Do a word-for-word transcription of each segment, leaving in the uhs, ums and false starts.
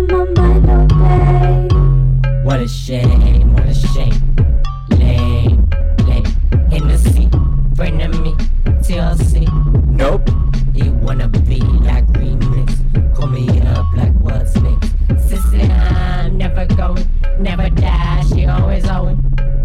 on my mind all day. What a shame, what a shame. Lame, lame. Hennessy, friend of me, T L C. Nope. You wanna be like remix. Call me up like what's next. Sissy, I'm never going, never die. She always owing.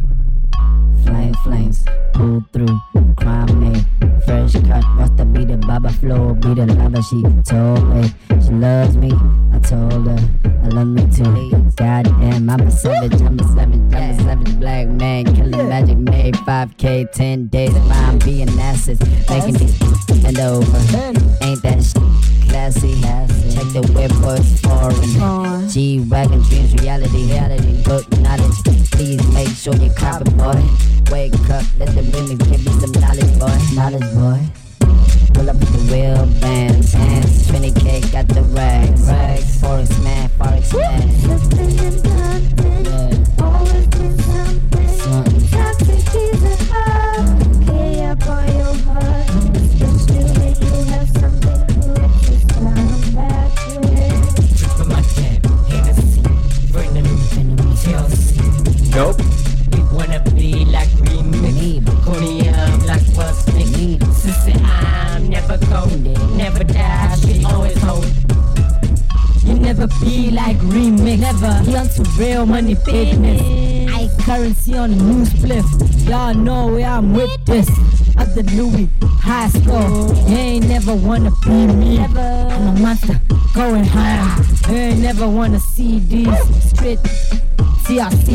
Flame flames, pull through, crime made. Fresh cut, wants to be the Baba flow, be the lava. She told me she loves me. I told her I love me too. Goddamn, I'm a savage, I'm a savage, I'm a savage black man. Killing magic made five K, ten days of I'm being asses. Making these bend over. Ain't that shit classy? Check the whip, boys foreign. G-Wagon dreams, reality, reality. Book knowledge, please make sure you copy, boy. Wake up, let the women give me some knowledge, boy. Knowledge, boy. Pull up with the real bands, hands. twenty K, got the rags. Rags, Forex man, Forex man. Something and nothing, Yeah. always been something. Something. Toxic is a hug, lay up on your heart. Especially when you have something good, just come back to it. Trippin' my dad, Hennessy, friend of me, Friend of me. T L C. Nope. You wanna be like remix. Me. Call me up like what's next. Me. Sissy, I'm never going, never die. She always hold. You never be like remix. Never. He on to real money business. I currency on the new spliff. Y'all know where I'm with this. At the Louis high score. You ain't never wanna be me. Never. I'm a monster going higher. You ain't never wanna see these street T R C.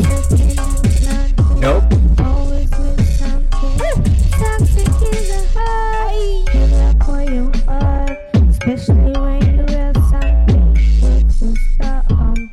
Nope. Always with something. Toxic is a high. Give up on your heart, especially when you have something. But just start on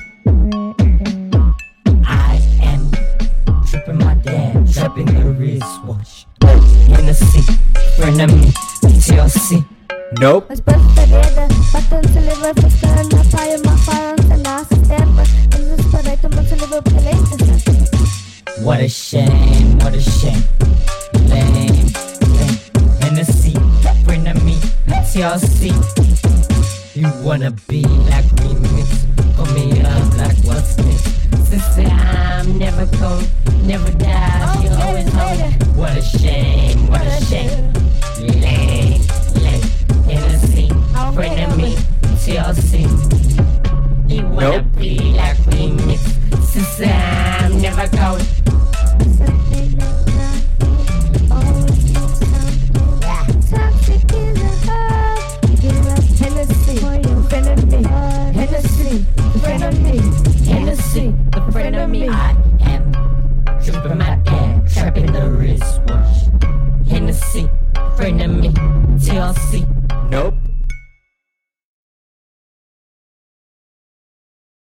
I am tripping my dad, trapping the wristwatch. Hennessy, friend of me, T L C. Nope. Mas preferida, batendo se livre, ficando na praia, uma falança na sistema. Desesperei, tomando se livre, beleza. What a shame, what a shame. Lame, lame. Hennessy, friend of me, T L C. You wanna be like remix? Call me up like what's next? Sissy, I'm never going, never die. She always home. What a shame, what a shame. Lame, lame. Hennessy, friend of me, T L C. You wanna be like remix? Sissy, I'm never going. Something and nothing, always with something. Toxic is a hug. Give up Hennessy, for your friend of me. heart. Hennessy, friend of me. Hennessy, the friend of me. I am tripping my dad, trapping the wristwatch. Hennessy, friend of me. T L C.